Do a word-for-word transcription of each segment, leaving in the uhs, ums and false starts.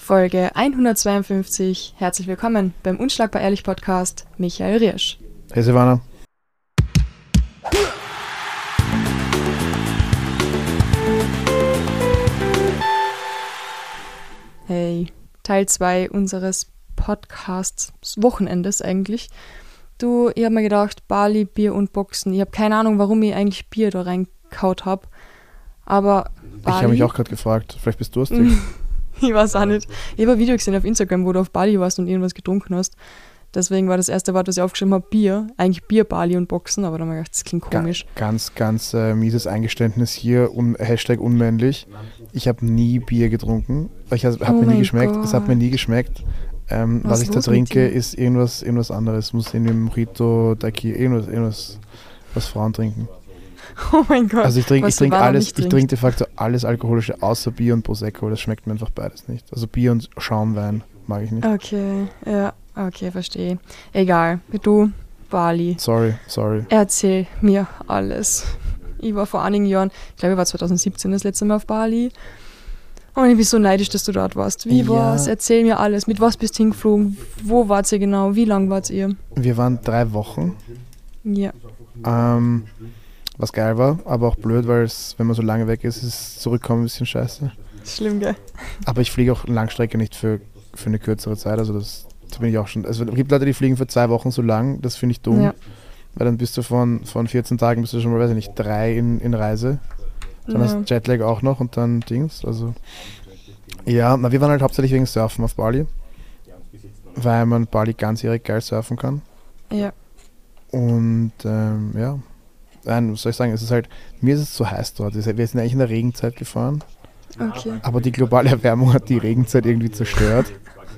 Folge hundertzweiundfünfzig. Herzlich willkommen beim Unschlagbar Ehrlich Podcast. Michael Riersch. Hey Silvana. Hey, Teil zwei unseres Podcasts, Wochenendes eigentlich. Du, ich habe mir gedacht, Bali, Bier und Boxen. Ich habe keine Ahnung, warum ich eigentlich Bier da reingehaut habe. Aber Bali... Ich habe mich auch gerade gefragt, vielleicht bist du durstig. Ich weiß auch nicht. Ich habe ein Video gesehen auf Instagram, wo du auf Bali warst und irgendwas getrunken hast. Deswegen war das erste Wort, was ich aufgeschrieben habe, Bier. Eigentlich Bier, Bali und Boxen, aber dann habe ich gedacht, das klingt komisch. Ga- ganz, ganz äh, mieses Eingeständnis hier, un- Hashtag unmännlich. Ich habe nie Bier getrunken. Ich habe Oh mir nie mein geschmeckt. Gott. Es hat mir nie geschmeckt. Ähm, Was was ist ich da los mit trinke, dir? ist irgendwas, irgendwas anderes. Muss in dem Mojito, Daiquiri, irgendwas, irgendwas, was Frauen trinken. Oh mein Gott. Also ich trinke ich was du trink Wahler alles, nicht ich trinkst. trinke de facto alles Alkoholische außer Bier und Prosecco. Das schmeckt mir einfach beides nicht. Also Bier und Schaumwein mag ich nicht. Okay, ja, okay, verstehe. Egal, du, Bali. Sorry, sorry. Erzähl mir alles. Ich war vor einigen Jahren, ich glaube, ich war zwanzig siebzehn das letzte Mal auf Bali. Und ich bin so neidisch, dass du dort warst. Wie Ja. war's? Erzähl mir alles. Mit was bist du hingeflogen? Wo wart ihr genau? Wie lang wart ihr? Wir waren drei Wochen. Ja. Ähm, was geil war, aber auch blöd, weil es, wenn man so lange weg ist, ist es zurückkommen ein bisschen scheiße. Schlimm, gell? Aber ich fliege auch Langstrecke nicht für, für eine kürzere Zeit, also das da bin ich auch schon. Also es gibt Leute, die fliegen für zwei Wochen so lang, das finde ich dumm. Ja. Weil dann bist du von, von vierzehn Tagen bist du schon mal, weiß ich nicht, drei in, in Reise. Dann Ja. hast du Jetlag auch noch und dann Dings. Also ja, na, wir waren halt hauptsächlich wegen Surfen auf Bali. Weil man Bali ganzjährig geil surfen kann. Ja. Und ähm, ja, nein, was soll ich sagen, es ist halt, mir ist es zu heiß dort. Wir sind eigentlich in der Regenzeit gefahren, Okay. aber die globale Erwärmung hat die Regenzeit irgendwie zerstört.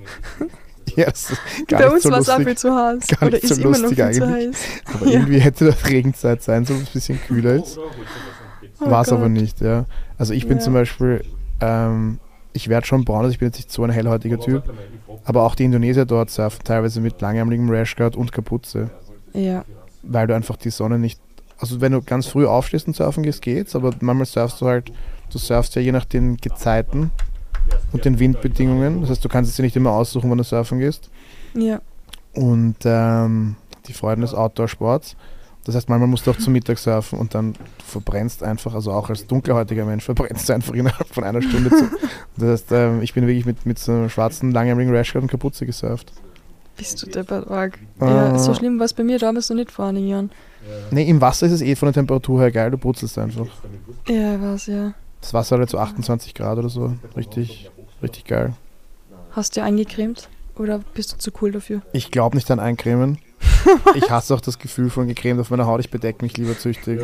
Ja, das ist gar Bei nicht uns so war es auch viel lustig. zu heiß. Gar Oder nicht so ist immer noch lustig viel zu eigentlich. heiß. Aber Ja. irgendwie hätte das Regenzeit sein sollen, dass es ein bisschen kühler ist. Oh War es aber Gott. nicht, ja. Also ich bin Ja. zum Beispiel, ähm, ich werde schon braun, also ich bin jetzt nicht so ein hellhäutiger Typ, aber auch die Indonesier dort surfen teilweise mit langärmeligem Rashguard und Kapuze. Ja. Weil du einfach die Sonne nicht, also wenn du ganz früh aufstehst und surfen gehst, geht's, aber manchmal surfst du halt, du surfst ja je nach den Gezeiten und den Windbedingungen, das heißt, du kannst es dir nicht immer aussuchen, wann du surfen gehst. Ja. Und ähm, die Freuden des Outdoor-Sports, das heißt, manchmal musst du auch zum Mittag surfen und dann du verbrennst einfach, also auch als dunkelhäutiger Mensch verbrennst du einfach innerhalb von einer Stunde zu. Das heißt, ähm, ich bin wirklich mit, mit so einem schwarzen, langärmeligen Rashguard und Kapuze gesurft. Bist du deppert, arg. Ah. Ja, so schlimm war es bei mir damals noch nicht vor einigen Jahren. Ne, im Wasser ist es eh von der Temperatur her geil, du brutzelst einfach. Ja, ich weiß, ja. Das Wasser hat halt so achtundzwanzig Grad oder so. Richtig, richtig geil. Hast du eingecremt? Oder bist du zu cool dafür? Ich glaube nicht an Eincremen. Ich hasse auch das Gefühl von gecremt auf meiner Haut. Ich bedecke mich lieber züchtig.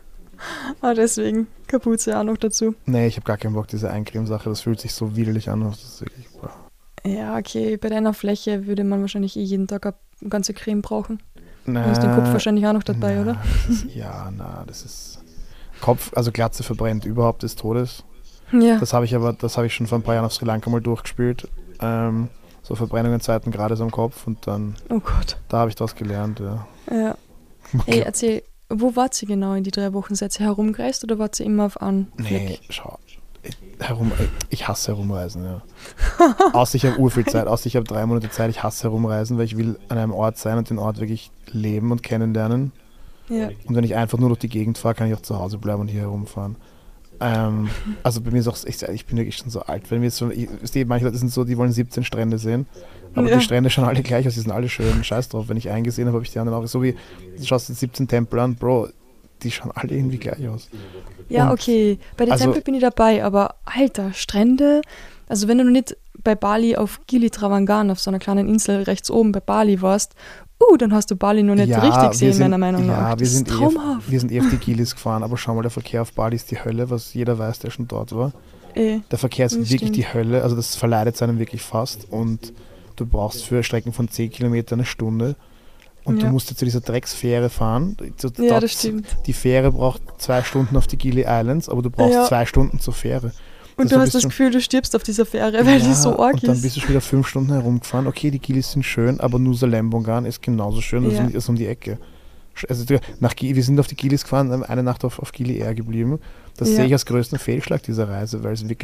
Ah, deswegen. Kapuze auch noch dazu. Nee, ich habe gar keinen Bock, diese Eincreme-Sache. Das fühlt sich so widerlich an. Das ist wirklich, boah. Ja, okay. Bei deiner Fläche würde man wahrscheinlich eh jeden Tag eine ganze Creme brauchen. Du Na, hast den Kopf wahrscheinlich auch noch dabei, na, oder? Das ist, ja, na, das ist... Kopf, also Glatze verbrennt überhaupt des Todes. Ja. Das habe ich aber, das habe ich schon vor ein paar Jahren auf Sri Lanka mal durchgespielt. Ähm, so Verbrennungen zweiten Grades am Kopf und dann, Oh Gott. da habe ich daraus gelernt, ja. Ja. Hey, erzähl, wo wart ihr genau in die drei Wochen? Seid ihr herumgereist oder wart ihr immer auf einem Nee, Fleck? schau. Ich, herum, ich hasse herumreisen, ja. Außer ich habe urviel Zeit, außer ich habe drei Monate Zeit, ich hasse herumreisen, weil ich will an einem Ort sein und den Ort wirklich leben und kennenlernen. Ja. Und wenn ich einfach nur durch die Gegend fahre, kann ich auch zu Hause bleiben und hier herumfahren. Ähm, also bei mir ist auch, ich, ich bin wirklich schon so alt. Wenn wir jetzt so, ich sehe, manche Leute sind so, die wollen siebzehn Strände sehen. Aber Ja. die Strände schauen alle gleich aus, die sind alle schön. Scheiß drauf, wenn ich einen gesehen habe, habe ich die anderen auch. So wie, du schaust jetzt siebzehn Tempel an, Bro, die schauen alle irgendwie gleich aus. Ja, Und- okay. Bei den also- Tempel bin ich dabei, aber Alter, Strände. Also wenn du noch nicht bei Bali auf Gili Trawangan, auf so einer kleinen Insel rechts oben bei Bali warst, uh, dann hast du Bali noch nicht Ja, richtig wir gesehen, sind- meiner Meinung nach. Ja, wir das sind, ist eh auf, traumhaft. wir sind eh auf die Gilis gefahren, aber schau mal, der Verkehr auf Bali ist die Hölle, was jeder weiß, der schon dort war. Eh. Der Verkehr ist Das wirklich stimmt. die Hölle, also das verleidet einem wirklich fast und du brauchst für Strecken von zehn Kilometern eine Stunde und Ja. du musst jetzt zu dieser Drecksfähre fahren. So, Ja, dort- das stimmt. Die Fähre braucht zwei Stunden auf die Gili Islands, aber du brauchst Ja. zwei Stunden zur Fähre. Und Also du hast bist das du- Gefühl, du stirbst auf dieser Fähre, weil die so arg und dann ist. bist du schon wieder fünf Stunden herumgefahren. Okay, die Gilis sind schön, aber Nusa Lembongan ist genauso schön, das Ja. ist um die Ecke. Also du- nach, Gi- wir sind auf die Gilis gefahren, eine Nacht auf, auf Gili Air geblieben. Das Ja. sehe ich als größten Fehlschlag dieser Reise, weil es wirklich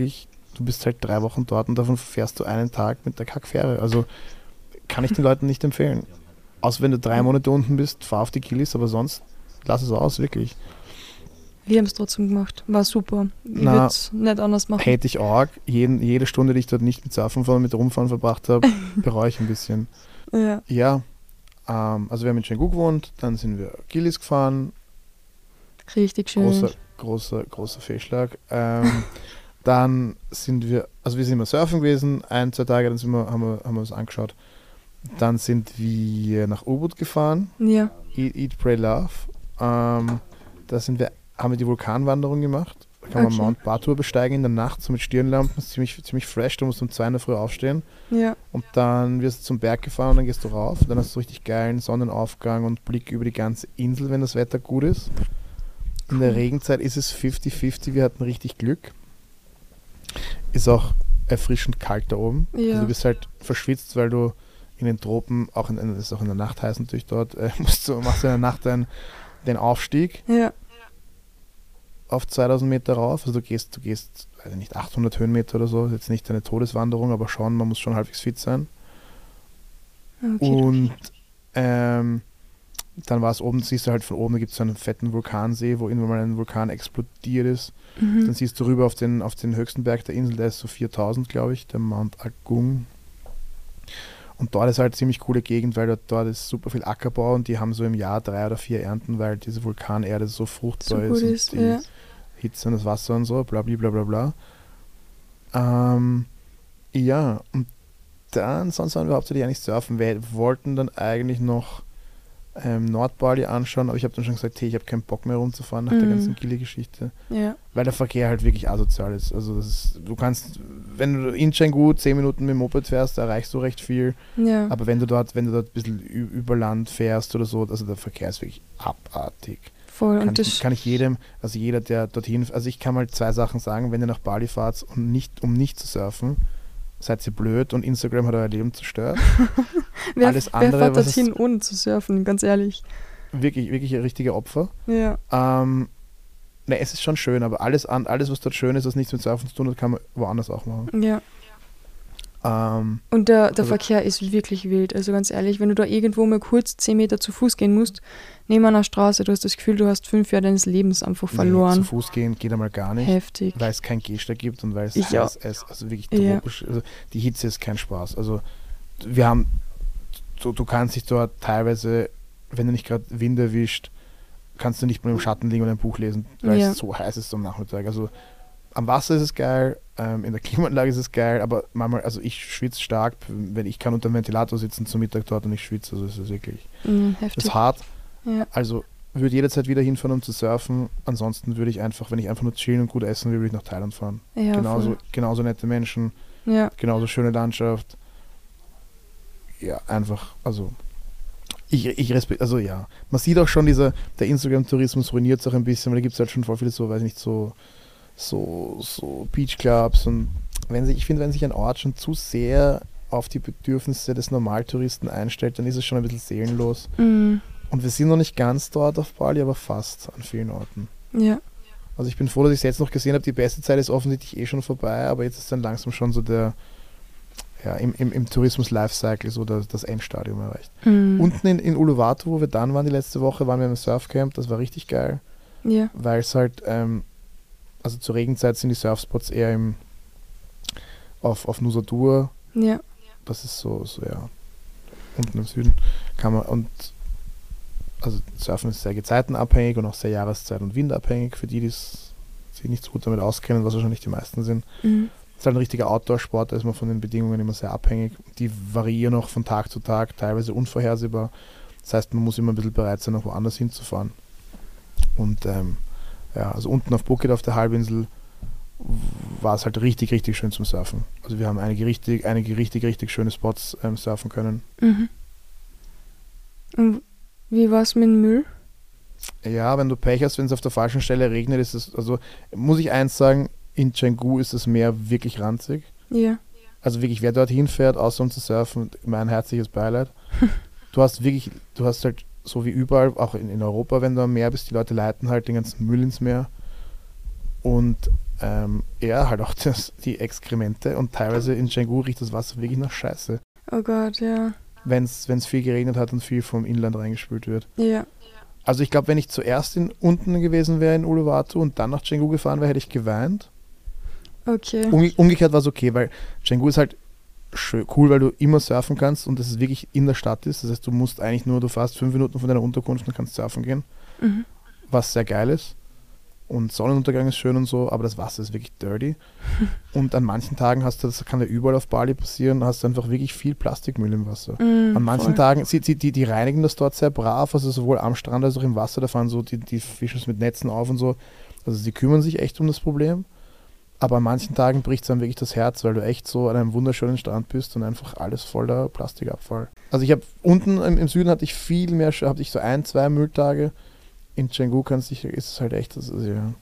du bist halt drei Wochen dort und davon fährst du einen Tag mit der Kackfähre. Also kann ich den Leuten nicht empfehlen. Außer wenn du drei Monate unten bist, fahr auf die Kiddies, aber sonst lass es aus, wirklich. Wir haben es trotzdem gemacht. War super. Ich Na, würde es nicht anders machen. Hätte ich auch. Jeden, jede Stunde, die ich dort nicht mit Surfen, sondern mit Rumfahren verbracht habe, bereue ich ein bisschen. Ja. Ja, ähm, also wir haben in Canggu gewohnt, dann sind wir Gillis gefahren. Richtig schön. Großer, großer, großer Fehlschlag. Ähm, dann sind wir, also wir sind immer surfen gewesen, ein, zwei Tage, dann sind wir, haben, wir, haben wir uns angeschaut. Dann sind wir nach U-Boot gefahren. Ja. Eat, Eat Pray, Love. Ähm, da sind wir, haben wir die Vulkanwanderung gemacht. Da kann man Okay. Mount Batur besteigen in der Nacht, so mit Stirnlampen. Das ist ziemlich, ziemlich fresh, du musst um zwei in der Früh aufstehen. Ja. Und dann wirst du zum Berg gefahren und dann gehst du rauf. Dann hast du richtig geilen Sonnenaufgang und Blick über die ganze Insel, wenn das Wetter gut ist. In der Regenzeit ist es fünfzig fünfzig, wir hatten richtig Glück. Ist auch erfrischend kalt da oben. Ja. Also du bist halt verschwitzt, weil du in den Tropen, auch in, das ist auch in der Nacht heiß natürlich dort, äh, musst du, machst du in der Nacht den, den Aufstieg Ja. auf zweitausend Meter rauf. Also du gehst, du gehst, weiß ich nicht, achthundert Höhenmeter oder so. Ist jetzt nicht eine Todeswanderung, aber schon, man muss schon halbwegs fit sein. Okay. Und ähm, dann war es oben, siehst du halt von oben, da gibt es so einen fetten Vulkansee, wo irgendwann mal ein Vulkan explodiert ist. Mhm. Dann siehst du rüber auf den, auf den höchsten Berg der Insel, der ist so viertausend, glaube ich, der Mount Agung. Und dort ist halt ziemlich coole Gegend, weil dort, dort ist super viel Ackerbau und die haben so im Jahr drei oder vier Ernten, weil diese Vulkanerde so fruchtbar So gut ist und ist, die ja. Hitze und das Wasser und so, bla bla bla bla bla. Ähm, ja, und dann, sonst waren wir hauptsächlich eigentlich surfen. Wir wollten dann eigentlich noch ähm, Nordbali anschauen, aber ich habe dann schon gesagt, hey, ich habe keinen Bock mehr rumzufahren nach der Mhm. ganzen Gili-Geschichte, Ja. weil der Verkehr halt wirklich asozial ist. Also das ist, du kannst, wenn du in Canggu zehn Minuten mit dem Moped fährst, da erreichst du recht viel, Ja. aber wenn du dort, wenn du dort ein bisschen ü- über Land fährst oder so, also der Verkehr ist wirklich abartig. Voll. Kann, Und ich, das. kann ich jedem, also jeder, der dorthin, also ich kann mal zwei Sachen sagen, wenn ihr nach Bali fahrt und nicht, um nicht zu surfen, seid ihr blöd und Instagram hat euer Leben zerstört. wer, alles wer andere, fährt was es- dorthin, ohne zu surfen, ganz ehrlich. Wirklich, wirklich ein richtiger Opfer. Ja. Ähm, ne, es ist schon schön, aber alles, an, alles, was dort schön ist, was nichts mit Surfen zu tun hat, kann man woanders auch machen. Ja. Ähm, Und der, der Also- Verkehr ist wirklich wild. Also ganz ehrlich, wenn du da irgendwo mal kurz zehn Meter zu Fuß gehen musst, neben einer Straße, du hast das Gefühl, du hast fünf Jahre deines Lebens einfach nee, verloren. zu Fuß gehen geht einmal gar nicht, Heftig. weil es kein Gehsteig gibt und weil es Ja. heiß ist, also wirklich Ja. tropisch, also die Hitze ist kein Spaß. Also wir haben, du, du kannst dich dort teilweise, wenn du nicht gerade Wind erwischt, kannst du nicht mal im Schatten liegen und ein Buch lesen, weil Ja. es so heiß ist am Nachmittag. Also am Wasser ist es geil, ähm, in der Klimaanlage ist es geil, aber manchmal, also ich schwitze stark, wenn ich kann unter dem Ventilator sitzen zum Mittag dort und ich schwitze, also es ist wirklich, Mhm, es heftig. ist hart. Ja. Also würde jederzeit wieder hinfahren, um zu surfen. Ansonsten würde ich einfach, wenn ich einfach nur chillen und gut essen will, würde ich nach Thailand fahren. Ja, genauso, voll. genauso nette Menschen, Ja. genauso schöne Landschaft. Ja, einfach, also ich, ich respektiere, also ja. Man sieht auch schon, dieser, der Instagram-Tourismus ruiniert es auch ein bisschen, weil da gibt es halt schon voll viele so, weiß ich nicht, so, so, so Beachclubs und wenn sich, ich finde, wenn sich ein Ort schon zu sehr auf die Bedürfnisse des Normaltouristen einstellt, dann ist es schon ein bisschen seelenlos. Mhm. Und wir sind noch nicht ganz dort auf Bali, aber fast an vielen Orten. Ja. Also ich bin froh, dass ich es jetzt noch gesehen habe. Die beste Zeit ist offensichtlich eh schon vorbei, aber jetzt ist dann langsam schon so der, ja, im, im, im Tourismus-Lifecycle so das, das Endstadium erreicht. Mhm. Unten in, in Uluwatu, wo wir dann waren die letzte Woche, waren wir im Surfcamp, das war richtig geil, Ja. weil es halt, ähm, also zur Regenzeit sind die Surfspots eher im, auf, auf Nusa Dua, Ja. das ist so, so ja, unten im Süden, kann man, und also Surfen ist sehr gezeitenabhängig und auch sehr jahreszeit- und windabhängig für die, die es- sich nicht so gut damit auskennen, was wahrscheinlich die meisten sind. Mhm. Es ist halt ein richtiger Outdoor-Sport, da ist man von den Bedingungen immer sehr abhängig. Die variieren auch von Tag zu Tag, teilweise unvorhersehbar. Das heißt, man muss immer ein bisschen bereit sein, noch woanders hinzufahren. Und ähm, ja, also unten auf Phuket auf der Halbinsel war es halt richtig, richtig schön zum Surfen. Also wir haben einige richtig, einige richtig, richtig schöne Spots ähm, surfen können. Mhm. Und wie war es mit dem Müll? Ja, wenn du Pech hast, wenn es auf der falschen Stelle regnet, ist es, also muss ich eins sagen, in Canggu ist das Meer wirklich ranzig. Ja. Also wirklich, wer dorthin fährt, außer um zu surfen, mein herzliches Beileid. Du hast wirklich, du hast halt so wie überall, auch in, in Europa, wenn du am Meer bist, die Leute leiten halt den ganzen Müll ins Meer. Und ähm, eher halt auch das, die Exkremente und teilweise in Canggu riecht das Wasser wirklich nach Scheiße. Oh Gott, ja. Wenn es viel geregnet hat und viel vom Inland reingespült wird. Ja. Also ich glaube, wenn ich zuerst in, unten gewesen wäre in Uluwatu und dann nach Canggu gefahren wäre, hätte ich geweint. Okay. Um, umgekehrt war es okay, weil Canggu ist halt schön, cool, weil du immer surfen kannst und es wirklich in der Stadt ist. Das heißt, du musst eigentlich nur, du fährst fünf Minuten von deiner Unterkunft und kannst surfen gehen, Mhm. was sehr geil ist. Und Sonnenuntergang ist schön und so, aber das Wasser ist wirklich dirty. Und an manchen Tagen hast du, das kann ja überall auf Bali passieren, hast du einfach wirklich viel Plastikmüll im Wasser. Mhm, An manchen voll. Tagen, sie, sie, die, die reinigen das dort sehr brav, also sowohl am Strand als auch im Wasser, da fahren so, die, die fischen es mit Netzen auf und so. Also sie kümmern sich echt um das Problem. Aber an manchen Tagen bricht es dann wirklich das Herz, weil du echt so an einem wunderschönen Strand bist und einfach alles voller Plastikabfall. Also ich habe unten im, im Süden hatte ich viel mehr, hatte ich so ein, zwei Mülltage. In Canggu kannst du, ist es halt echt, das ist ja,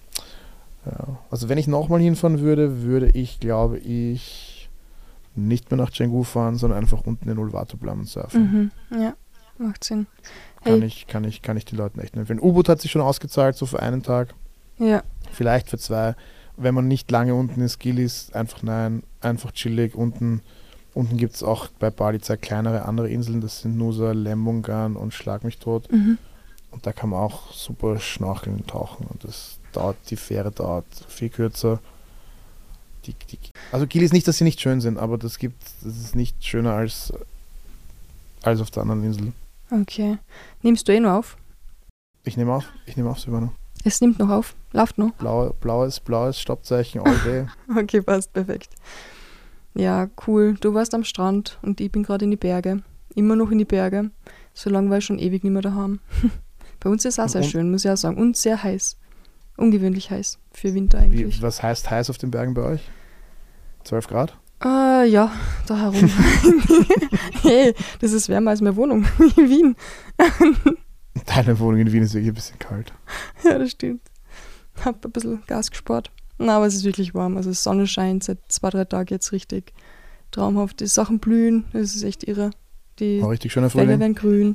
ja. Also wenn ich nochmal hinfahren würde, würde ich, glaube ich, nicht mehr nach Canggu fahren, sondern einfach unten in Uluwatu bleiben und surfen. Mhm. Ja, macht Sinn. Kann Hey. ich, kann ich, kann ich die Leuten echt empfehlen. U-Boot hat sich schon ausgezahlt, so für einen Tag, Ja. vielleicht für zwei. Wenn man nicht lange unten ist, Gillis, einfach nein, einfach chillig. Unten, unten gibt es auch bei Bali zwei kleinere andere Inseln, das sind Nusa, Lembongan und Schlag mich tot. Mhm. Und da kann man auch super schnorcheln und tauchen. Und das dauert, die Fähre dauert viel kürzer. Die, die, also Gillis nicht, dass sie nicht schön sind, aber das gibt, das ist nicht schöner als, als auf der anderen Insel. Okay. Nimmst du eh noch auf? Ich nehme auf, ich nehme auf, Silvana. Es nimmt noch auf. Läuft noch. Blau, blaues, blaues Stoppzeichen all day. Okay, passt. Perfekt. Ja, cool. Du warst am Strand und ich bin gerade in die Berge. Immer noch in die Berge. So lange war ich schon ewig nicht mehr daheim. Bei uns ist es auch sehr Und- schön, muss ich auch sagen. Und sehr heiß. Ungewöhnlich heiß für Winter eigentlich. Wie, was heißt heiß auf den Bergen bei euch? zwölf Grad? Äh, ja, da herum. Hey, das ist wärmer als meine Wohnung in Wien. Deine Wohnung in Wien ist wirklich ein bisschen kalt. Ja, das stimmt. Hab ein bisschen Gas gespart. Na, aber es ist wirklich warm. Also die Sonne scheint seit zwei, drei Tagen jetzt richtig traumhaft. Die Sachen blühen, das ist echt irre. Die Ein richtig schöner Felder Frühling. werden grün.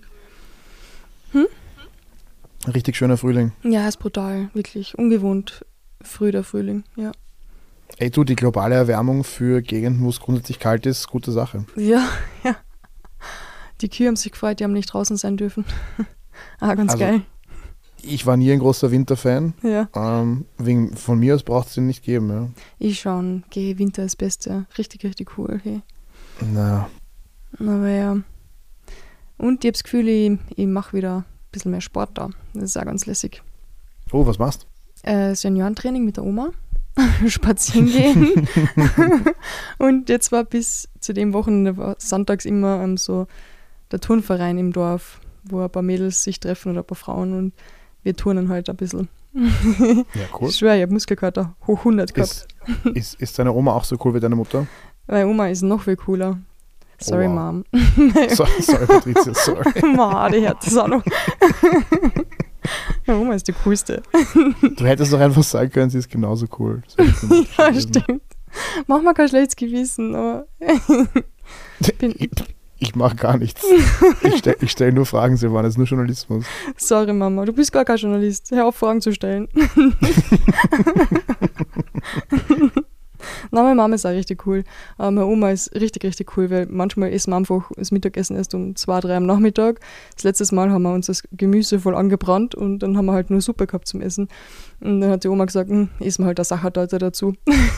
Ein richtig schöner Frühling. Ja, ist brutal, wirklich. Ungewohnt früh der Frühling, ja. Ey du, die globale Erwärmung für Gegenden, wo es grundsätzlich kalt ist, gute Sache. Ja, ja. Die Kühe haben sich gefreut, die haben nicht draußen sein dürfen. Ah, ganz Also- geil. Ich war nie ein großer Winterfan. Ja. Ähm, wegen, von mir aus braucht es den nicht geben. Ja. Ich schon, geh, Winter ist das Beste. Richtig, richtig cool. Hey. Na, Aber ja. Und ich habe das Gefühl, ich, ich mache wieder ein bisschen mehr Sport da. Das ist auch ganz lässig. oh, was machst Äh, Seniorentraining mit der Oma. Spazieren gehen. Und jetzt war bis zu dem Wochenende war sonntags immer ähm, so der Turnverein im Dorf, wo ein paar Mädels sich treffen oder ein paar Frauen und wir turnen halt ein bisschen. Ja, cool. Ich schwöre, ich habe Muskelkater hoch hundert gehabt. Ist, ist, ist deine Oma auch so cool wie deine Mutter? Meine Oma ist noch viel cooler. Sorry, Oh, wow. Mom. So, sorry, Patricia, sorry. Ma, die hört das auch noch. Meine Oma ist die coolste. Du hättest doch einfach sagen können, sie ist genauso cool. Das wäre sympathisch Ja, gewesen. stimmt. Mach mal kein schlechtes Gewissen, aber bin- Ich, ich mache gar nichts. Ich stelle ich stell nur Fragen, Silvana, das ist nur Journalismus. sorry, Mama, du bist gar kein Journalist. Hör auf, Fragen zu stellen. Na, meine Mama ist auch richtig cool. Aber meine Oma ist richtig, richtig cool, weil manchmal essen wir einfach das Mittagessen erst um zwei, drei am Nachmittag. Das letzte Mal haben wir uns das Gemüse voll angebrannt und dann haben wir halt nur Suppe gehabt zum Essen. Und dann hat die Oma gesagt, hm, essen wir halt eine Sachertorte dazu.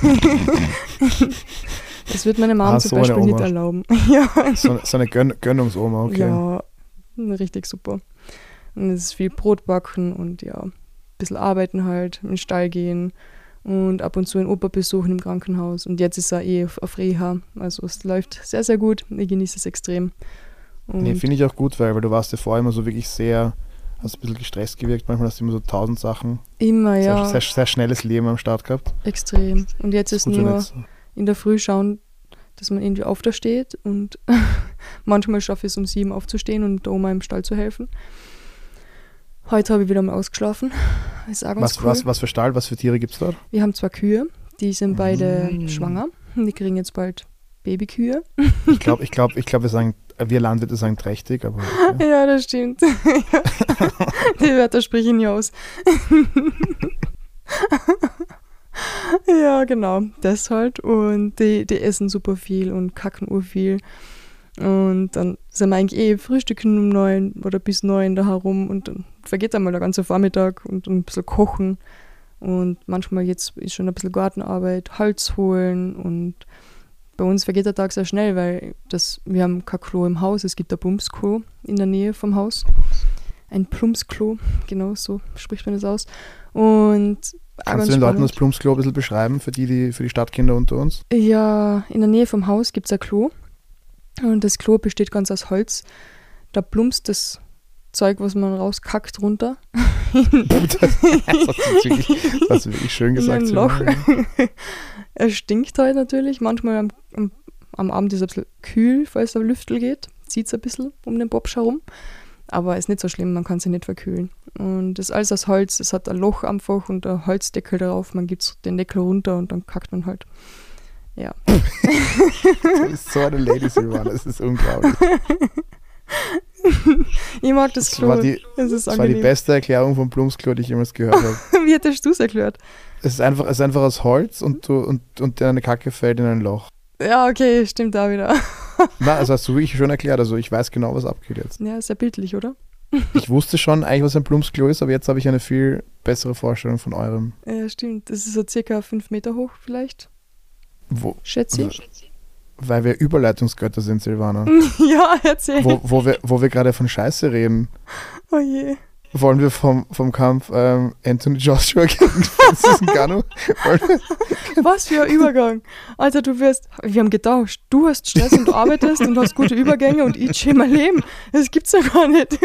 Das wird meine Mama Ah, zum so eine Beispiel nicht Oma. erlauben. Ja, So, so eine Gönn Gönnungsoma, okay. ja, richtig super. Und es ist viel Brot backen und ja, ein bisschen arbeiten halt, in den Stall gehen und ab und zu einen Opa besuchen im Krankenhaus. Und jetzt ist er eh auf, auf Reha. Also es läuft sehr, sehr gut. Ich genieße es extrem. Und Nee, finde ich auch gut, weil, weil du warst ja vorher immer so wirklich sehr, hast ein bisschen gestresst gewirkt, manchmal hast du immer so tausend Sachen, immer, ja, sehr, sehr, sehr schnelles Leben am Start gehabt. extrem. Und jetzt ist Gut, wenn nur jetzt- in der Früh schauen, dass man irgendwie auf da steht und manchmal schaffe ich es um sieben aufzustehen und der Oma im Stall zu helfen. Heute habe ich wieder mal ausgeschlafen. Ist auch ganz was, cool. was, was für Stall, was für Tiere gibt es dort? Wir haben zwei Kühe, die sind beide Mm. schwanger. Die kriegen jetzt bald Babykühe. Ich glaube, ich glaube, ich glaube, wir sagen, wir Landwirte sagen trächtig, aber okay. Ja, das stimmt. Die Wörter spreche ich nie aus. Ja, genau, das halt. Und die, die essen super viel und kacken ur viel. Und dann sind wir eigentlich eh frühstücken um neun oder bis neun da herum und dann vergeht einmal der ganze Vormittag und dann ein bisschen kochen. Und manchmal jetzt ist schon ein bisschen Gartenarbeit, Holz holen und bei uns vergeht der Tag sehr schnell, weil das, wir haben kein Klo im Haus, es gibt ein Plumpsklo in der Nähe vom Haus. Ein Plumpsklo, genau so spricht man das aus. Und kannst du den Leuten das Plumpsklo ein bisschen beschreiben, für die, die, für die Stadtkinder unter uns? Ja, in der Nähe vom Haus gibt es ein Klo. Und das Klo besteht ganz aus Holz. Da plumpst das Zeug, was man rauskackt, runter. das, das, ist wirklich, das ist wirklich schön gesagt. In ein Loch. Es stinkt halt natürlich. Manchmal am, am, am Abend ist es ein bisschen kühl, falls der Lüftel geht. Zieht es ein bisschen um den Bobsch herum. Aber ist nicht so schlimm, man kann sie nicht verkühlen. Und das ist alles aus Holz. Es hat ein Loch einfach und ein Holzdeckel drauf. Man gibt den Deckel runter und dann kackt man halt. Ja. Du bist so eine Lady, Silvana, das ist unglaublich. Ich mag das, das Klo. War die, das ist das war die beste Erklärung vom Plumpsklo, die ich jemals gehört habe. Wie hättest du es erklärt? Es ist einfach, es ist einfach aus Holz und, du, und, und deine Kacke fällt in ein Loch. Ja, okay, stimmt da wieder. Na, also hast du wirklich schon erklärt, also ich weiß genau, was abgeht jetzt. Ja, sehr bildlich, oder? Ich wusste schon eigentlich, was ein Plumpsklo ist, aber jetzt habe ich eine viel bessere Vorstellung von eurem. Ja, stimmt. Das ist so circa fünf Meter hoch vielleicht. Wo? Schätze ich. Weil wir Überleitungsgötter sind, Silvana. Ja, erzähl. Wo, wo wir, wo wir gerade von Scheiße reden. Oh je. Wollen wir vom, vom Kampf ähm, Anthony Joshua gegen Francis Ngannou? Was für ein Übergang. Alter, du wirst, wir haben getauscht. Du hast Stress und du arbeitest und hast gute Übergänge und ich chill mein Leben. Das gibt's ja gar nicht.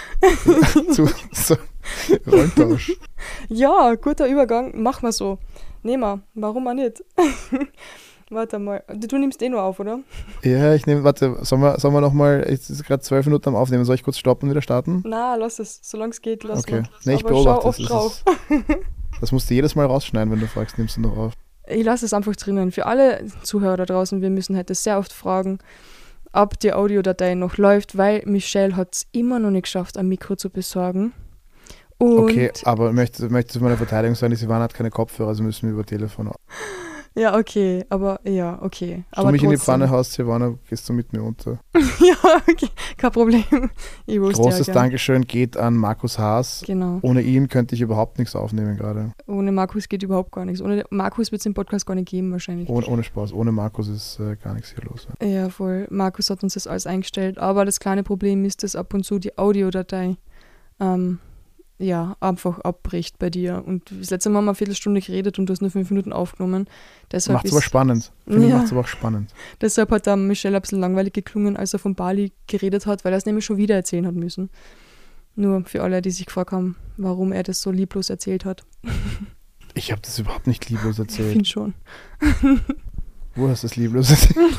Zu, so, Rolltausch. Ja, guter Übergang. Mach mal so. Nehmen wir. Warum auch nicht? Warte mal. Du nimmst eh nur auf, oder? Ja, ich nehme, warte, sollen wir, sollen wir nochmal, es ist gerade zwölf Minuten am Aufnehmen, soll ich kurz stoppen und wieder starten? Na, lass es, solange es geht, lass okay. mal. Nee, ich Aber beobachte schau oft es. drauf. Ist, das musst du jedes Mal rausschneiden, wenn du fragst, nimmst du noch auf. Ich lasse es einfach drinnen. Für alle Zuhörer da draußen, wir müssen heute sehr oft fragen, ob die Audiodatei noch läuft, weil Michelle hat es immer noch nicht geschafft, ein Mikro zu besorgen. Und okay, aber möchtest, möchtest du meiner Verteidigung sagen, die Silvana hat keine Kopfhörer, also müssen wir über Telefon. Ja, okay, aber ja, okay. Wenn aber du mich trotzdem. in die Pfanne haust, Silvana, gehst du mit mir unter. Ja, okay, kein Problem. Ich wusste Großes ja gern. Dankeschön geht an Markus Haas. Genau. Ohne ihn könnte ich überhaupt nichts aufnehmen gerade. Ohne Markus geht überhaupt gar nichts. Ohne Markus wird es im Podcast gar nicht geben wahrscheinlich. Ohne, ohne Spaß, ohne Markus ist äh, gar nichts hier los. Ja. ja, voll. Markus hat uns das alles eingestellt. Aber das kleine Problem ist, dass ab und zu die Audiodatei ähm, ja, einfach abbricht bei dir. Und das letzte Mal haben wir eine Viertelstunde geredet und du hast nur fünf Minuten aufgenommen. Macht es aber spannend. Finde ja. macht es aber auch spannend. Deshalb hat der Michelle ein bisschen langweilig geklungen, als er von Bali geredet hat, weil er es nämlich schon wieder erzählen hat müssen. Nur für alle, die sich gefragt haben, warum er das so lieblos erzählt hat. Ich habe das überhaupt nicht lieblos erzählt. Ich finde schon. Wo hast du das lieblos erzählt?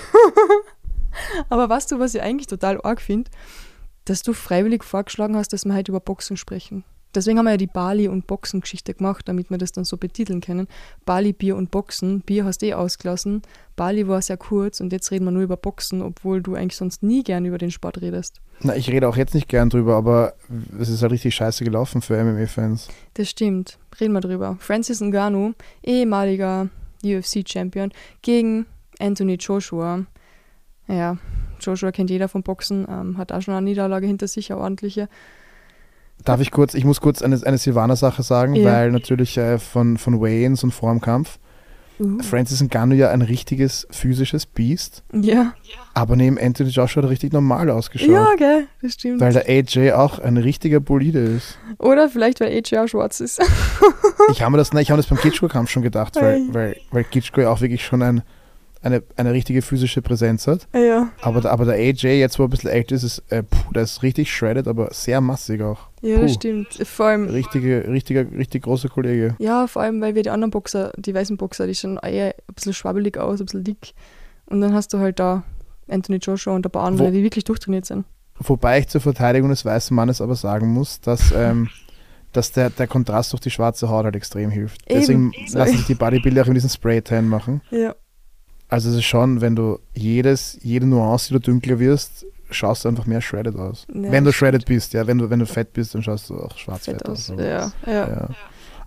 Aber weißt du, was ich eigentlich total arg finde? Dass du freiwillig vorgeschlagen hast, dass wir heute über Boxen sprechen. Deswegen haben wir ja die Bali- und Boxen-Geschichte gemacht, damit wir das dann so betiteln können. Bali, Bier und Boxen. Bier hast du eh ausgelassen. Bali war sehr kurz und jetzt reden wir nur über Boxen, obwohl du eigentlich sonst nie gern über den Sport redest. Na, ich rede auch jetzt nicht gern drüber, aber es ist halt richtig scheiße gelaufen für M M A-Fans. Das stimmt. Reden wir drüber. Francis Ngannou, ehemaliger U F C-Champion, gegen Anthony Joshua. Ja, Joshua kennt jeder vom Boxen, ähm, hat auch schon eine Niederlage hinter sich, eine ordentliche. Darf ich kurz, ich muss kurz eine, eine Silvana-Sache sagen, ja. Weil natürlich äh, von, von Weigh-ins und vor dem Kampf uh. Francis Ngannou ja ein richtiges physisches Biest, ja. Aber neben Anthony Joshua hat er richtig normal ausgeschaut. Ja, gell, das stimmt. Weil der A J auch ein richtiger Bolide ist. Oder vielleicht, weil A J auch schwarz ist. ich habe mir das, nein, ich habe das beim Klitschko-Kampf schon gedacht, weil, weil, weil Klitschko ja auch wirklich schon ein Eine, eine richtige physische Präsenz hat. Ja. Aber, aber der A J, jetzt wo er ein bisschen älter ist, ist äh, puh, der ist richtig shredded, aber sehr massig auch. Ja, puh. das stimmt. Vor allem, Richtige, richtiger, richtig großer Kollege. Ja, vor allem, weil wir die anderen Boxer, die weißen Boxer, die schauen eher ein bisschen schwabbelig aus, ein bisschen dick. Und dann hast du halt da Anthony Joshua und ein paar andere, wo, die wirklich durchtrainiert sind. Wobei ich zur Verteidigung des weißen Mannes aber sagen muss, dass, ähm, dass der, der Kontrast durch die schwarze Haut halt extrem hilft. Eben. Deswegen lassen sich die Bodybuilder auch in diesen Spray-Tan machen. Ja. Also es ist schon, wenn du jedes, jede Nuance, die du dunkler wirst, schaust du einfach mehr shredded aus. Ja, wenn du shredded bist, ja. Wenn du, wenn du fett bist, dann schaust du auch schwarz fett, fett aus. aus. Ja, ja. ja.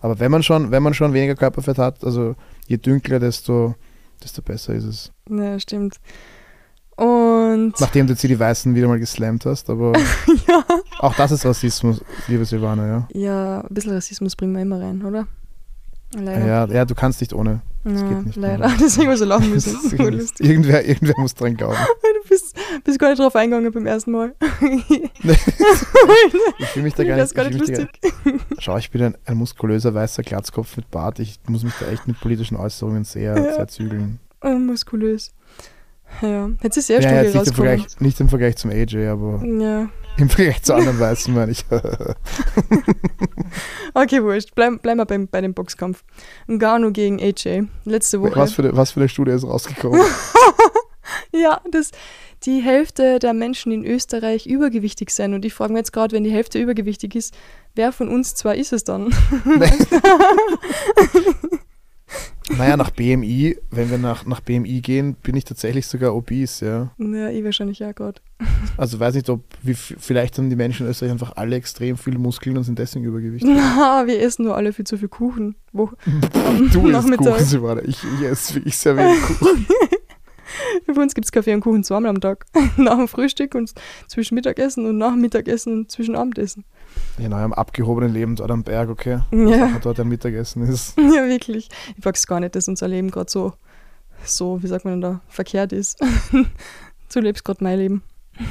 Aber wenn man schon, wenn man schon weniger Körperfett hat, also je dünkler, desto, desto besser ist es. Ja, stimmt. Und Nachdem du jetzt hier die Weißen wieder mal geslammt hast, aber ja. auch das ist Rassismus, liebe Silvana, ja. Ja, ein bisschen Rassismus bringen wir immer rein, oder? Leider. Ja, ja, du kannst nicht ohne. Das ja, geht nicht. leider. Deswegen muss ich lachen müssen. Das ist voll Irgend- lustig. irgendwer, irgendwer muss dran glauben. Du bist, bist gar nicht drauf eingegangen beim ersten Mal. Ich fühle mich da gar Das nicht. ist gar Ich nicht fühl mich da lustig. gar, schau, ich bin ein, ein muskulöser weißer Glatzkopf mit Bart. Ich muss mich da echt mit politischen Äußerungen sehr, Ja. sehr zügeln. Oh, muskulös. Ja, jetzt ist sehr Ja, Studie jetzt nicht im, rausgekommen. Vergleich, nicht im Vergleich zum A J, aber Ja. im Vergleich zu anderen Weißen meine ich. Okay, wurscht. Bleiben bleib wir beim, bei dem Boxkampf. Ngannou gegen A J. Letzte Woche. was, für eine, was für eine Studie ist rausgekommen? Ja, dass die Hälfte der Menschen in Österreich übergewichtig sind. Und ich frage mich jetzt gerade, wenn die Hälfte übergewichtig ist, wer von uns zwei ist es dann? Naja, nach B M I, wenn wir nach, nach B M I gehen, bin ich tatsächlich sogar obese, ja. Ja, ich wahrscheinlich auch gerade. Also weiß nicht, ob, wie, f- vielleicht haben die Menschen in Österreich einfach alle extrem viel Muskeln und sind deswegen übergewichtig. Na, wir essen nur alle viel zu viel Kuchen. Wo, am Du isst Nachmittag. Kuchen, Silvana. Ich, ich esse ich sehr wenig Kuchen. Bei uns gibt es Kaffee und Kuchen zweimal am Tag. Nach dem Frühstück und zwischen Mittagessen und nach dem Mittagessen und zwischen Abendessen. In eurem abgehobenen Leben dort am Berg, okay? Ja. Was auch dort ein Mittagessen ist. Ja, wirklich. Ich weiß gar nicht, dass unser Leben gerade so, so, wie sagt man denn da, verkehrt ist. Du lebst gerade mein Leben.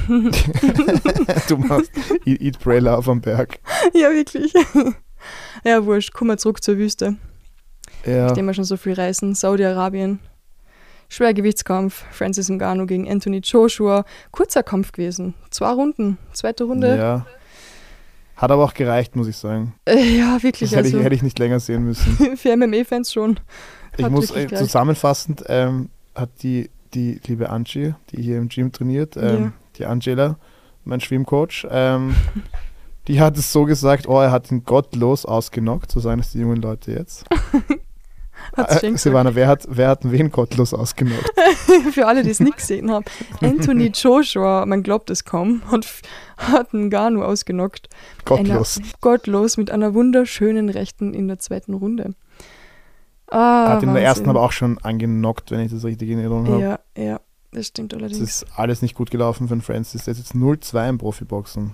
Du machst Eat, eat Pray, Love am Berg. Ja, wirklich. Ja, wurscht. Kommen wir zurück zur Wüste. Ja. Nachdem wir schon so viel reisen. Saudi-Arabien. Schwergewichtskampf. Francis Ngannou gegen Anthony Joshua. Kurzer Kampf gewesen. Zwei Runden. Zweite Runde. Ja. Hat aber auch gereicht, muss ich sagen. Äh, ja, Das wirklich. hätte ich, Also, hätte ich nicht länger sehen müssen. für M M A-Fans schon. Ich Hat muss wirklich äh, gereicht. zusammenfassend, ähm, hat die, die liebe Angie, die hier im Gym trainiert, ähm, Ja. die Angela, mein Schwimmcoach, ähm, die hat es so gesagt, oh, er hat ihn gottlos ausgenockt, so sagen es die jungen Leute jetzt. Hat's schön Äh, gesagt. Silvana, wer hat, wer hat wen gottlos ausgenockt? Für alle, die es nicht gesehen haben. Anthony Joshua, man glaubt es kaum, hat, hat Ngannou ausgenockt. Gottlos. Einer, gottlos mit einer wunderschönen Rechten in der zweiten Runde. Ah, Hat ihn in der ersten Wahnsinn. aber auch schon angenockt, wenn ich das richtig in Erinnerung habe. Ja, ja, das stimmt Es allerdings. ist alles nicht gut gelaufen für den Francis. Der ist jetzt null zwei im Profiboxen.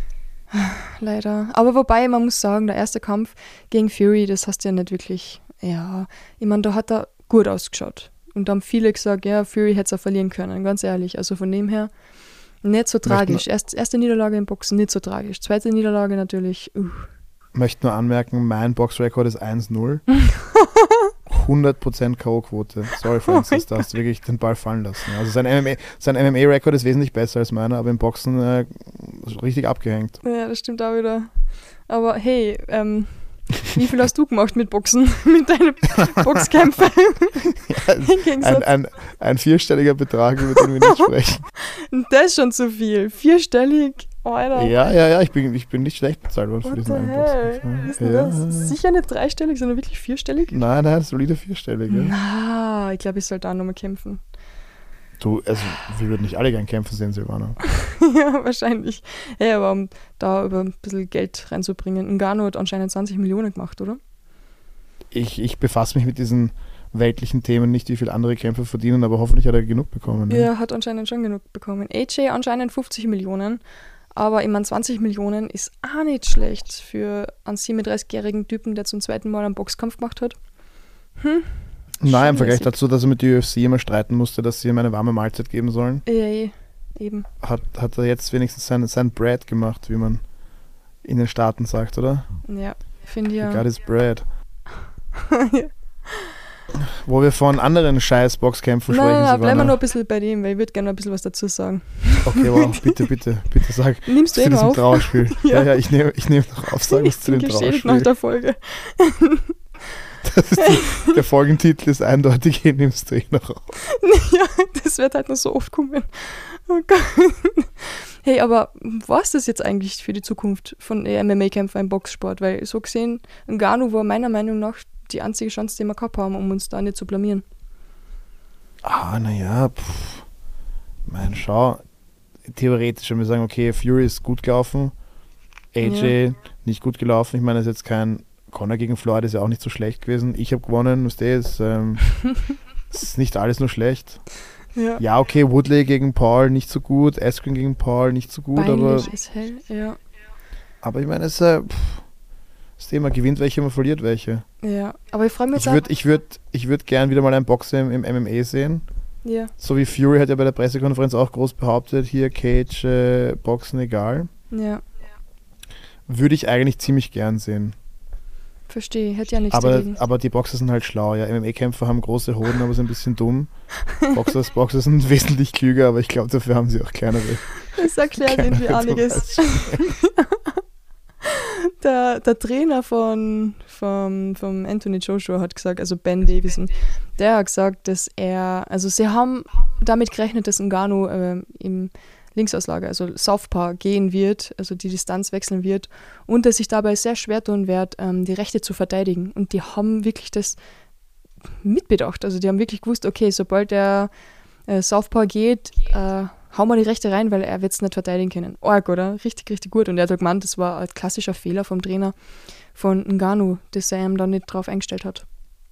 Leider. Aber wobei, man muss sagen, der erste Kampf gegen Fury, das hast du ja nicht wirklich, ja, ich meine, da hat er gut ausgeschaut. Und da haben viele gesagt, ja, Fury hätte es auch verlieren können, ganz ehrlich. Also von dem her, nicht so tragisch. Erst, erste Niederlage im Boxen, nicht so tragisch. Zweite Niederlage natürlich, uh. Möchte nur anmerken, mein Boxrekord ist eins null. hundert Prozent K O-Quote. Sorry, Francis, da hast du wirklich den Ball fallen lassen. Also sein M M A, sein M M A-Rekord ist wesentlich besser als meiner, aber im Boxen äh, richtig abgehängt. Ja, das stimmt auch wieder. Aber hey, ähm, wie viel hast du gemacht mit Boxen? mit deinen Boxkämpfen? Ja, Im ein, Gegensatz. ein, ein vierstelliger Betrag, über den wir nicht sprechen. Das ist schon zu viel. Vierstellig. Oh, Alter. Ja, ja, ja, ich bin, ich bin nicht schlecht bezahlt worden für What diesen the einen hell? Boxkampf. Ist denn Ja. das sicher nicht dreistellig, sondern wirklich vierstellig? Nein, nein, solide vierstellig. Ja. Na, ich glaube, ich sollte auch nochmal kämpfen. Du, also wir würden nicht alle gern kämpfen sehen, Silvana. Ja, wahrscheinlich. Ja, aber um da über ein bisschen Geld reinzubringen. Ngannou hat anscheinend zwanzig Millionen gemacht, oder? Ich, ich befasse mich mit diesen weltlichen Themen nicht, wie viel andere Kämpfer verdienen, aber hoffentlich hat er genug bekommen. Ne? Ja, hat anscheinend schon genug bekommen. A J anscheinend fünfzig Millionen. Aber ich meine, zwanzig Millionen ist auch nicht schlecht für einen siebenunddreißigjährigen Typen, der zum zweiten Mal einen Boxkampf gemacht hat. Hm? Nein, im Vergleich lässig. dazu, dass er mit der U F C immer streiten musste, dass sie ihm eine warme Mahlzeit geben sollen, Ja, eh, eben. hat, hat er jetzt wenigstens sein, sein Bread gemacht, wie man in den Staaten sagt, oder? Ja, finde ich He ja. got his bread. Ja. Wo wir von anderen Scheiß-Boxkämpfen Nein, sprechen, nein, nein, bleiben wir Silvana. noch ein bisschen bei dem, weil ich würde gerne noch ein bisschen was dazu sagen. Okay, wow, bitte, bitte, bitte sag. Nimmst du zu eh noch diesem auf? Trauerspiel. Ja. Ja, ja, ich nehme ich nehm noch auf, sag was Ich zu bin dem geschädigt nach Trauerspiel. der Folge. Das ist die, der Folgentitel ist eindeutig, hier nimmst du eh noch auf. Ja, das wird halt noch so oft kommen. Oh Gott. Hey, aber was ist das jetzt eigentlich für die Zukunft von M M A-Kämpfer im Boxsport? Weil so gesehen, Ngannou war meiner Meinung nach die einzige Chance, die wir gehabt haben, um uns da nicht zu blamieren. Ah, naja, pff. Mein, schau, theoretisch, wenn wir sagen, okay, Fury ist gut gelaufen, A J Ja. nicht gut gelaufen, ich meine, er ist jetzt kein Conor gegen Floyd ist ja auch nicht so schlecht gewesen. Ich habe gewonnen, was der ist. Ähm, es ist nicht alles nur schlecht. Ja, Ja, okay, Woodley gegen Paul nicht so gut, Askren gegen Paul nicht so gut, aber, peinlich ist hell, ja. aber ich meine, es ist äh, pff, das Thema, gewinnt welche, man verliert welche. Ja, aber ich freue mich Ich jetzt würde ich würd, ich würd gern wieder mal einen Boxer im, im M M A sehen. auch. Ja, So wie Fury hat ja bei der Pressekonferenz auch groß behauptet, hier Cage, äh, Boxen egal. ja, Würde ich eigentlich ziemlich gern sehen. verstehe. Hätte ja nichts Aber, dagegen. aber die Boxer sind halt schlau, ja. M M A-Kämpfer haben große Hoden, aber sind ein bisschen dumm. Boxer, Boxer sind wesentlich klüger, aber ich glaube, dafür haben sie auch kleinere. Das erklärt irgendwie kleinere einiges. Der, der Trainer von, vom, vom Anthony Joshua hat gesagt, also Ben Davison, der hat gesagt, dass er, also sie haben damit gerechnet, dass Ngannou äh, im Linksauslager, also Southpaw, gehen wird, also die Distanz wechseln wird und dass sich dabei sehr schwer tun wird, ähm, die Rechte zu verteidigen. Und die haben wirklich das mitbedacht. Also die haben wirklich gewusst, okay, sobald der äh, Southpaw geht, äh, hauen wir die Rechte rein, weil er wird es nicht verteidigen können. Arg, oder? Richtig, richtig gut. Und er hat gemeint, das war ein klassischer Fehler vom Trainer von Ngannou, dass er ihm da nicht drauf eingestellt hat.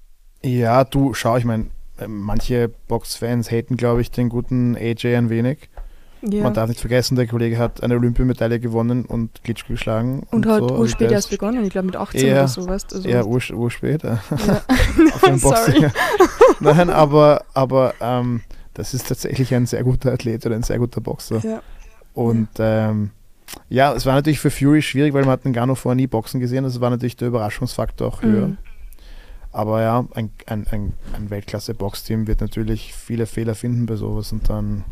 Ja, du, schau, ich meine, manche Boxfans haten, glaube ich, den guten A J ein wenig. Ja. Man darf nicht vergessen, der Kollege hat eine Olympiamedaille gewonnen und Klitschko geschlagen. Und, und hat so. Also urspät der erst ist begonnen, ich glaube mit achtzehn eher- oder sowas. Also, eher ur, urspät. äh, ja. auf einem Sorry. Boxing. Nein, aber, aber ähm, das ist tatsächlich ein sehr guter Athlet oder ein sehr guter Boxer. Ja. Und ähm, ja, es war natürlich für Fury schwierig, weil man hat Ngannou vorher nie Boxen gesehen. Das war natürlich der Überraschungsfaktor auch höher. Mhm. Aber ja, ein, ein, ein, ein Weltklasse-Boxteam wird natürlich viele Fehler finden bei sowas und dann,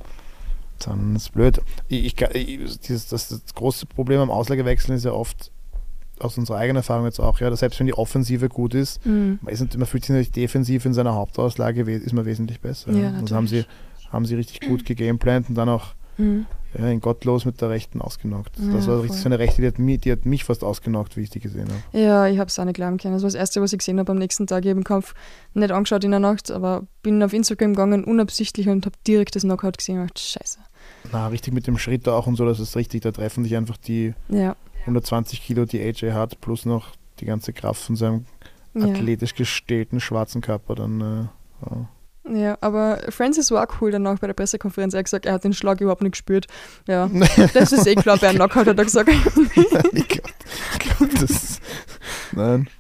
dann ist es blöd. Ich, ich, ich, dieses, das, das große Problem am Auslagerwechseln ist ja oft, aus unserer eigenen Erfahrung jetzt auch, ja, dass selbst wenn die Offensive gut ist, Mhm. man, ist, nicht- man fühlt sich natürlich defensiv in seiner Hauptauslage, we- ist man wesentlich besser. Ja, also haben sie, natürlich. haben sie richtig gut gegameplant und dann auch Mhm. ja, in Gottlos mit der Rechten ausgenockt. Ja, Das war richtig voll. so eine Rechte, die hat, mich, die hat mich fast ausgenockt, wie ich die gesehen habe. Ja, ich habe es auch nicht glauben können. Das war das Erste, was ich gesehen habe am nächsten Tag. Ich habe den Kampf nicht angeschaut in der Nacht, aber bin auf Instagram gegangen, unabsichtlich, und habe direkt das Knockout gesehen und dachte, scheiße. Na, richtig mit dem Schritt auch und so, das ist richtig, da treffen sich einfach die Ja, hundertzwanzig Kilo, die A J hat, plus noch die ganze Kraft von seinem ja. athletisch gestählten schwarzen Körper, dann äh, ja. Ja, aber Francis war auch cool danach bei der Pressekonferenz. Er hat gesagt, er hat den Schlag überhaupt nicht gespürt. Ja, das ist eh klar, bei einem Knockout hat er gesagt. ich glaube, glaub, das nein.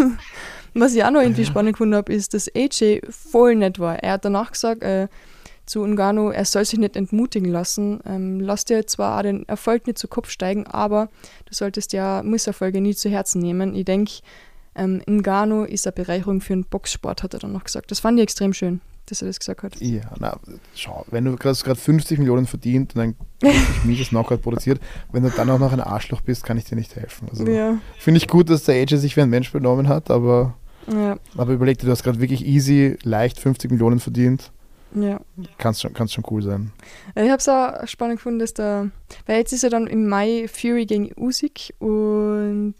Was ich auch noch irgendwie spannend gefunden habe, ist, dass A J voll nett war. Er hat danach gesagt äh, zu Ngannou, er soll sich nicht entmutigen lassen. Ähm, lass dir zwar auch den Erfolg nicht zu Kopf steigen, aber du solltest ja Misserfolge nie zu Herzen nehmen. Ich denke, ähm, Ngannou ist eine Bereicherung für den Boxsport, hat er dann noch gesagt. Das fand ich extrem schön, dass er das gesagt hat. Ja, na, schau, wenn du gerade fünfzig Millionen verdient und ein richtig mieses Knockout produziert, wenn du dann auch noch ein Arschloch bist, kann ich dir nicht helfen. Also, Ja, finde ich gut, dass der A J sich wie ein Mensch benommen hat, aber, ja, aber überleg dir, du hast gerade wirklich easy, leicht fünfzig Millionen verdient. ja. Kann schon, kann's schon cool sein. Ich habe es auch spannend gefunden, dass da, weil jetzt ist ja dann im Mai Fury gegen Usyk und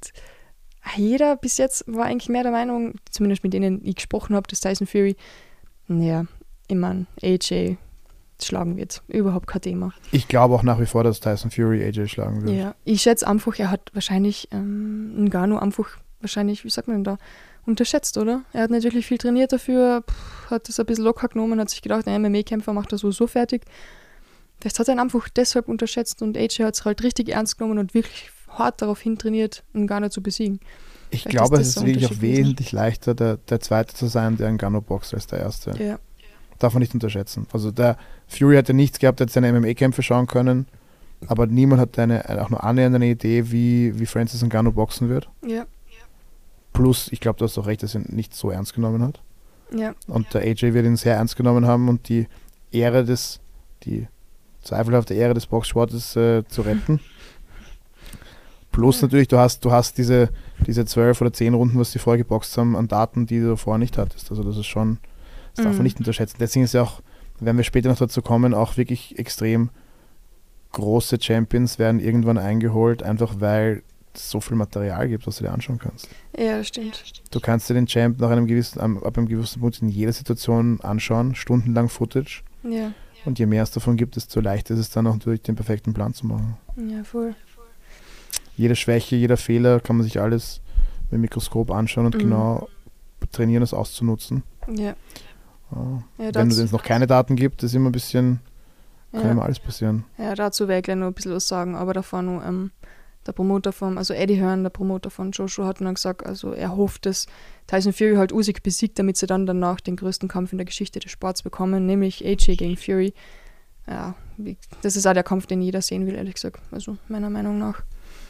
jeder bis jetzt war eigentlich mehr der Meinung, zumindest mit denen ich gesprochen habe, dass Tyson Fury, ja, ich meine, A J schlagen wird. Überhaupt kein Thema. Ich glaube auch nach wie vor, dass Tyson Fury A J schlagen wird. Ja, ich schätze einfach, er hat wahrscheinlich ähm, Ngannou einfach wahrscheinlich, wie sagt man denn da, unterschätzt, oder? Er hat natürlich viel trainiert dafür, pff, hat das ein bisschen locker genommen, hat sich gedacht, ein M M A-Kämpfer macht das so fertig. Vielleicht hat er ihn einfach deshalb unterschätzt und A J hat es halt richtig ernst genommen und wirklich hart darauf hin trainiert, Ngannou zu besiegen. Ich Vielleicht glaube, ist es das ist der wirklich auch Unterschied gewesen. wesentlich leichter, der, der Zweite zu sein, der Ngannou boxt, als der Erste. Ja, Darf man nicht unterschätzen. Also der Fury hat ja nichts gehabt, er hat seine M M A-Kämpfe schauen können, aber niemand hat eine, auch nur annähernd eine Idee, wie, wie Francis Ngannou boxen wird. ja, Plus, ich glaube, du hast auch recht, dass er ihn nicht so ernst genommen hat. ja, Und der A J wird ihn sehr ernst genommen haben und die Ehre des, die zweifelhafte Ehre des Boxsportes äh, zu retten. Plus natürlich, du hast, du hast diese, diese zwölf oder zehn Runden, was die vorher geboxt haben, an Daten, die du vorher nicht hattest. Also das ist schon, das darf man Mhm. nicht unterschätzen. Deswegen ist ja auch, wenn wir später noch dazu kommen, auch wirklich extrem große Champions werden irgendwann eingeholt, einfach weil es so viel Material gibt, was du dir anschauen kannst. ja, das stimmt. Du kannst dir den Champ nach einem gewissen, ab einem gewissen Punkt in jeder Situation anschauen, stundenlang Footage. Ja, Und je mehr es davon gibt, desto leichter ist es dann auch natürlich den perfekten Plan zu machen. ja, voll. Jede Schwäche, jeder Fehler kann man sich alles mit dem Mikroskop anschauen und Mhm. genau trainieren, das auszunutzen. Ja. Ja. Ja, Wenn dazu- es noch keine Daten gibt, ist immer ein bisschen, kann Ja. immer alles passieren. Ja, dazu werde ich gleich noch ein bisschen was sagen, aber davor noch ähm, der Promoter von, also Eddie Hearn, der Promoter von Joshua, hat dann gesagt, also er hofft, dass Tyson Fury halt Usyk besiegt, damit sie dann danach den größten Kampf in der Geschichte des Sports bekommen, nämlich A J gegen Fury. Ja, wie, das ist auch der Kampf, den jeder sehen will, ehrlich gesagt, also meiner Meinung nach.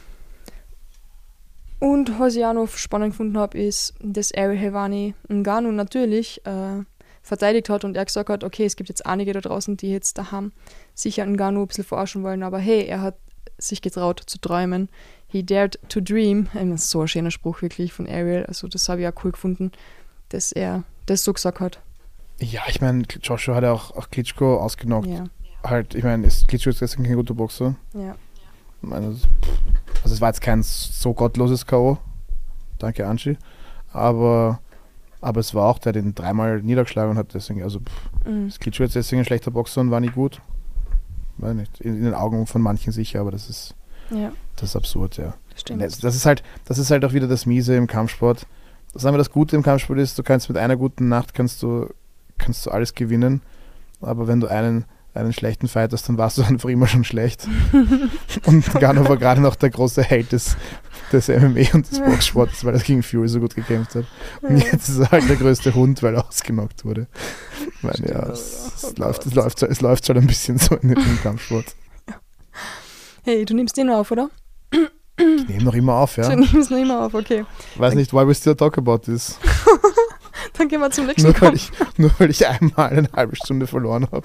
Und was ich auch noch spannend gefunden habe, ist, dass Ariel Helwani Ngannou natürlich äh, verteidigt hat und er gesagt hat, okay, es gibt jetzt einige da draußen, die jetzt daheim sicher Ngannou ein bisschen verarschen wollen, aber hey, er hat sich getraut zu träumen. He dared to dream. Ähm, so ein schöner Spruch wirklich von Ariel, also das habe ich auch cool gefunden, dass er das so gesagt hat. Ja, ich meine, Joshua hat ja auch, auch Klitschko ausgenockt. Ja, Halt, ich meine, ist- Klitschko ist deswegen kein guter Boxer. ja. Ich meine, das- also es war jetzt kein so gottloses K O. Danke, Angie. Aber, aber es war auch, der den dreimal niedergeschlagen hat. Deswegen, also pff, Mhm. ist Klitschko jetzt deswegen ein schlechter Boxer und war nicht gut. Weiß nicht. In, in den Augen von manchen sicher, aber das ist, Ja, das ist absurd, ja. stimmt. Das ist halt, das ist halt auch wieder das Miese im Kampfsport. Sagen wir, das Gute im Kampfsport ist, du kannst mit einer guten Nacht kannst du, kannst du alles gewinnen. Aber wenn du einen, einen schlechten Fight hast, dann warst du einfach immer schon schlecht. Und Ngannou war gerade noch der große Held des, des M M A und des Boxsports, weil er gegen Fury so gut gekämpft hat. Und jetzt ist er halt der größte Hund, weil er ausgenockt wurde. Ich meine, ja, es, es, läuft, es, läuft, es läuft schon ein bisschen so in dem Kampfsport. Hey, du nimmst den auf, oder? Ich nehme noch immer auf, ja. Du nimmst noch immer auf, okay. Weiß nicht, why we still talk about this. Dann gehen wir zum nächsten Nur weil, Kampf. ich, nur weil ich einmal eine halbe Stunde verloren habe.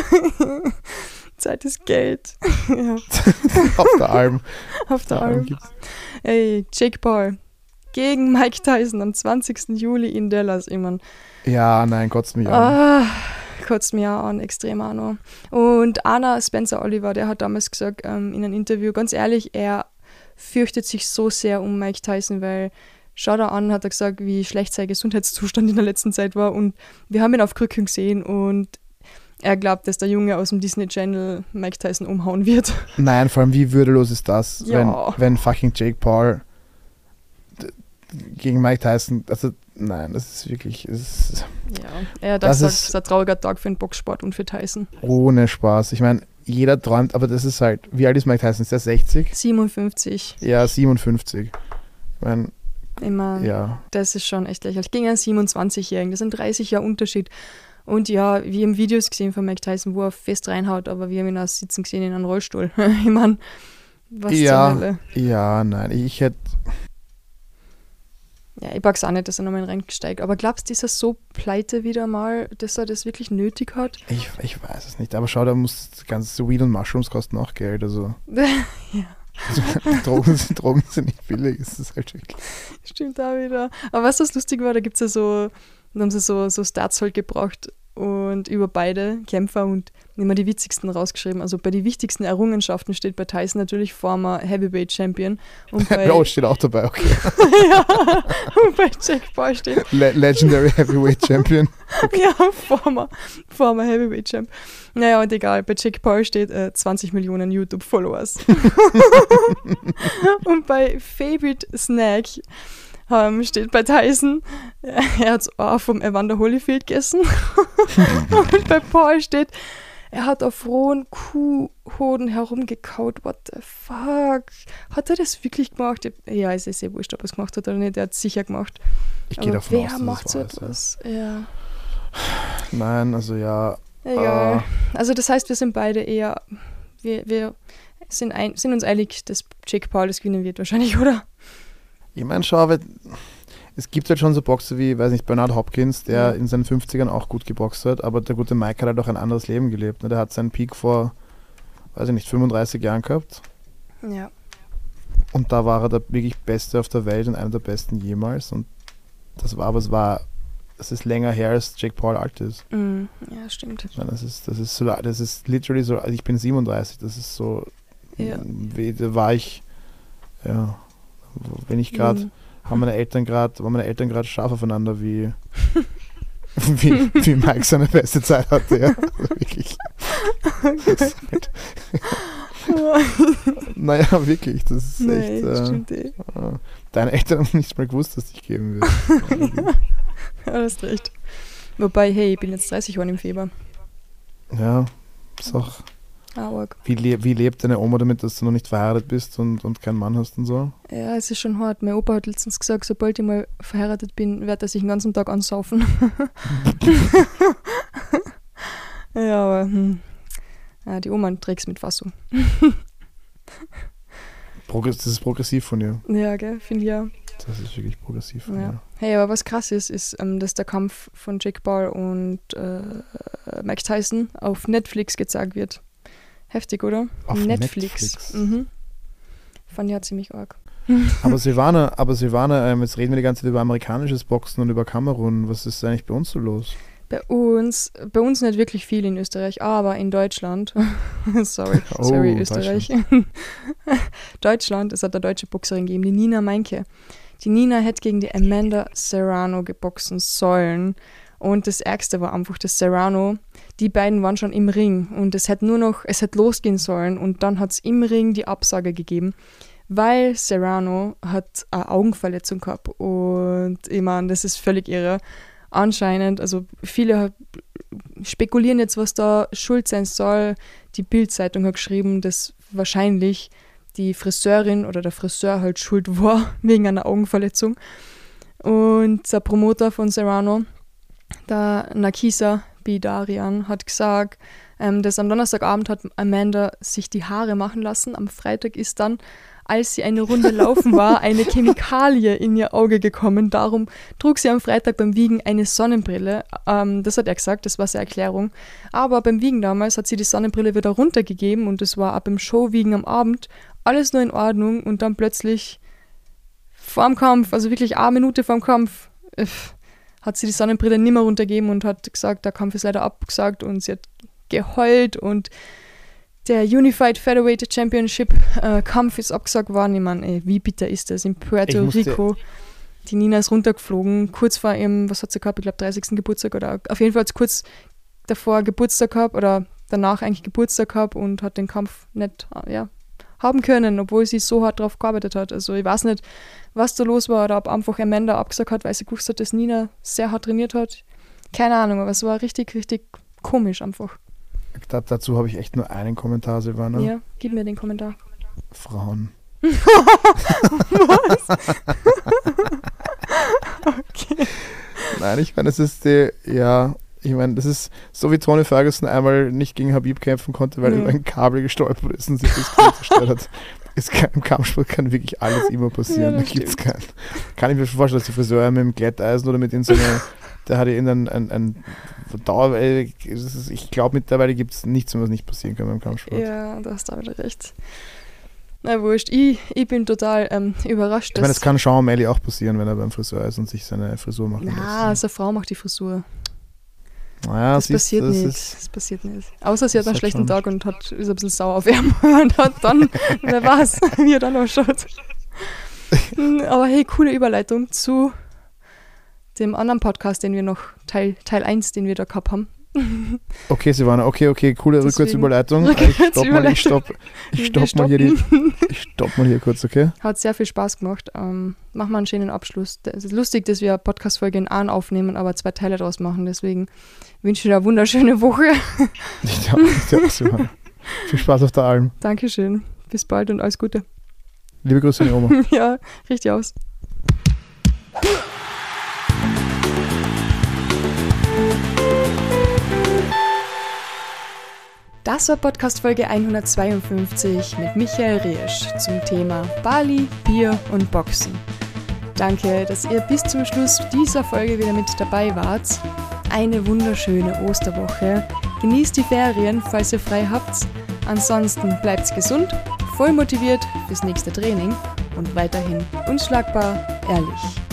Zeit ist Geld. Ja, Auf der Alm. auf der Alm Alm. gibt's. Ey, Jake Paul gegen Mike Tyson am zwanzigsten Juli in Dallas, immer. Ja, nein, kotzt mich an. Ah, kotzt mir auch an, extrem an. noch. Und Anna Spencer Oliver, der hat damals gesagt ähm, in einem Interview, ganz ehrlich, er fürchtet sich so sehr um Mike Tyson, weil schau da an, hat er gesagt, wie schlecht sein Gesundheitszustand in der letzten Zeit war und wir haben ihn auf Krücken gesehen und er glaubt, dass der Junge aus dem Disney Channel Mike Tyson umhauen wird. Nein, vor allem, wie würdelos ist das, Ja. wenn, wenn fucking Jake Paul d- gegen Mike Tyson, also nein, das ist wirklich, es ist Ja, er hat Das gesagt, ist- es ist ein trauriger Tag für den Boxsport und für Tyson. ohne Spaß. Ich meine, jeder träumt, aber das ist halt, wie alt ist Mike Tyson? Ist der sechzig? siebenundfünfzig. Ja, siebenundfünfzig. Ich meine, Immer, ja. das ist schon echt lächerlich. Gegen einen siebenundzwanzigjährigen, das sind dreißig Jahre Unterschied. Und ja, wir haben Videos gesehen von Mike Tyson, wo er fest reinhaut, aber wir haben ihn auch sitzen gesehen in einem Rollstuhl. Ich meine, was Ja. zur Hölle. Ja, nein, ich hätte, Ja, ich pack's auch nicht, dass er nochmal reinsteigt. Aber glaubst du, ist er so pleite wieder mal, dass er das wirklich nötig hat? ich, ich weiß es nicht, aber schau, da muss das ganze Weed und Mushrooms kosten auch Geld, also, Ja, also Drogen, sind, Drogen sind nicht billig, es ist halt wirklich. stimmt auch wieder. Aber was das lustig war, da gibt's ja so, da haben sie so, so Stats halt gebraucht und über beide Kämpfer und immer die witzigsten rausgeschrieben. Also bei den wichtigsten Errungenschaften steht bei Tyson natürlich former Heavyweight Champion und bei, Oh, steht auch dabei, okay. ja, und bei Jack Paul steht Le Legendary Heavyweight Champion. ja, former, former Heavyweight Champ. Naja, und egal, bei Jake Paul steht äh, zwanzig Millionen YouTube-Followers. Und bei Favorite Snack ähm, steht bei Tyson, äh, er hat auch vom Evander Holyfield gegessen. Und bei Paul steht, er hat auf rohen Kuhhoden herumgekaut. What the fuck? Hat er das wirklich gemacht? Ja, es ist sehr wurscht, ob er es gemacht hat oder nicht. Er hat es sicher gemacht. Ich gehe Aber davon wer aus, dass macht es so wahr ist, ja. etwas? Ja. Nein, also ja. Egal. Äh, Also das heißt, wir sind beide eher, wir, wir sind, ein, sind uns einig, dass Jake Paul das gewinnen wird wahrscheinlich, oder? ich meine, schau, weil es gibt halt schon so Boxer wie, weiß nicht, Bernard Hopkins, der Ja. in seinen fünfzigern auch gut geboxt hat, aber der gute Mike hat halt auch ein anderes Leben gelebt. Ne? Der hat seinen Peak vor, weiß ich nicht, fünfunddreißig Jahren gehabt Ja. und da war er der wirklich Beste auf der Welt und einer der Besten jemals und das war, aber es war, es ist länger her, als Jake Paul alt ist. Mm, ja, stimmt. Ich meine, das ist, das ist so, das ist literally so, also ich bin siebenunddreißig, das ist so, Ja. wie, da war ich, ja, wenn ich gerade, Mm. haben meine Eltern gerade, waren meine Eltern gerade scharf aufeinander, wie, wie, wie Mike seine beste Zeit hatte, ja, also wirklich. Das ist halt, naja, wirklich, das ist Nee, echt, äh, stimmt eh. äh, deine Eltern haben nicht mal gewusst, dass ich geben will. Ja, du hast recht. Wobei, hey, ich bin jetzt dreißig geworden im Februar. Ja, ist auch... Ah, arg. Wie, le- wie lebt deine Oma damit, dass du noch nicht verheiratet bist und, und keinen Mann hast und so? Ja, es ist schon hart. Mein Opa hat letztens gesagt, sobald ich mal verheiratet bin, wird er sich den ganzen Tag ansaufen. Ja, aber hm. Ja, die Oma trägt es mit Fassung. Progress- das ist progressiv von dir. Ja, gell, finde ich ja. Das ist wirklich progressiv von Ja. dir. Hey, aber was krass ist, ist, ähm, dass der Kampf von Jake Paul und äh, Mike Tyson auf Netflix gezeigt wird. Heftig, oder? Auf Netflix? Mhm. Fand ich ja ziemlich arg. Aber Silvana, aber Silvana, ähm, jetzt reden wir die ganze Zeit über amerikanisches Boxen und über Kamerun. Was ist eigentlich bei uns so los? Bei uns, bei uns nicht wirklich viel in Österreich, aber in Deutschland, sorry, Oh, sorry Österreich, Deutschland, es hat eine deutsche Boxerin gegeben, die Nina Meinke. Die Nina hätte gegen die Amanda Serrano geboxen sollen und das Ärgste war einfach, dass Serrano, die beiden waren schon im Ring und es hätte nur noch, es hätte losgehen sollen und dann hat es im Ring die Absage gegeben, weil Serrano hat eine Augenverletzung gehabt und ich meine, das ist völlig irre. Anscheinend, also viele spekulieren jetzt, was da schuld sein soll. Die Bild-Zeitung hat geschrieben, dass wahrscheinlich die Friseurin oder der Friseur halt schuld war wegen einer Augenverletzung. Und der Promoter von Serrano, der Nakisa Bidarian, hat gesagt, ähm, dass am Donnerstagabend hat Amanda sich die Haare machen lassen. Am Freitag ist dann, als sie eine Runde laufen war, eine Chemikalie in ihr Auge gekommen. Darum trug sie am Freitag beim Wiegen eine Sonnenbrille. Ähm, das hat er gesagt, das war seine Erklärung. Aber beim Wiegen damals hat sie die Sonnenbrille wieder runtergegeben und es war ab dem Showwiegen am Abend alles nur in Ordnung und dann plötzlich vor dem Kampf, also wirklich eine Minute vor dem Kampf, äh, hat sie die Sonnenbrille nicht mehr runtergegeben und hat gesagt, der Kampf ist leider abgesagt und sie hat geheult und der Unified Featherweight Championship äh, Kampf ist abgesagt worden. Ich meine, ey, wie bitter ist das? In Puerto Rico. Die Nina ist runtergeflogen, kurz vor ihrem, was hat sie gehabt? Ich glaube, dreißigsten Geburtstag oder auf jeden Fall hat sie kurz davor Geburtstag gehabt oder danach eigentlich Geburtstag gehabt und hat den Kampf nicht ja, haben können, obwohl sie so hart drauf gearbeitet hat. Also ich weiß nicht, was da los war oder ob einfach Amanda abgesagt hat, weil sie gewusst hat, dass Nina sehr hart trainiert hat. Keine Ahnung, aber es war richtig, richtig komisch einfach. Da, dazu habe ich echt nur einen Kommentar, Silvana. Ja, gib mir den Kommentar. Frauen. Was? Okay. Nein, ich meine, es ist die, ja, ich meine, das ist so wie Tony Ferguson einmal nicht gegen Habib kämpfen konnte, weil er Ja. über ein Kabel gestolpert ist und sich das Knie zerstört hat. Es kann, Im Kampfsport kann wirklich alles immer passieren. Ja, Da das gibt es keinen. Kann ich mir schon vorstellen, dass die Friseur mit dem Glätteisen oder mit in so einer, der hatte in ein, ein, ein Dauer, ich glaube mittlerweile gibt es nichts, was nicht passieren kann beim Kampfsport. Ja, da hast du wieder recht. Na wurscht, ich, ich bin total ähm, überrascht, Ich meine, es kann Sean O'Malley auch passieren, wenn er beim Friseur ist und sich seine Frisur machen lässt. Na, als eine Frau macht die Frisur. Naja, Das siehst, passiert das nichts. ist- Das passiert nicht. Außer sie hat das einen hat schlechten schon- Tag und hat, ist ein bisschen sauer auf ihn und hat dann, wer weiß, wie er dann ausschaut. Aber hey, coole Überleitung zu dem anderen Podcast, den wir noch, Teil, Teil eins, den wir da gehabt haben. Okay, Silvana, okay, okay, coole Deswegen- Rückwärtsüberleitung. Ich stopp mal, ich stopp, ich Wir stopp mal hier die, ich stopp mal hier kurz, okay? Hat sehr viel Spaß gemacht. Ähm, machen wir einen schönen Abschluss. Es ist lustig, dass wir eine Podcast-Folge in Ahn aufnehmen, aber zwei Teile daraus machen. Deswegen wünsche ich dir eine wunderschöne Woche. Ich glaube, ja, Silvana. Viel Spaß auf der Alm. Dankeschön. Bis bald und alles Gute. Liebe Grüße an die Oma. Ja, richtig aus. Das war Podcast-Folge hundertzweiundfünfzig mit Michael Riesch zum Thema Bali, Bier und Boxen. Danke, dass ihr bis zum Schluss dieser Folge wieder mit dabei wart. Eine wunderschöne Osterwoche. Genießt die Ferien, falls ihr frei habt. Ansonsten bleibt gesund, voll motiviert fürs nächste Training und weiterhin unschlagbar ehrlich.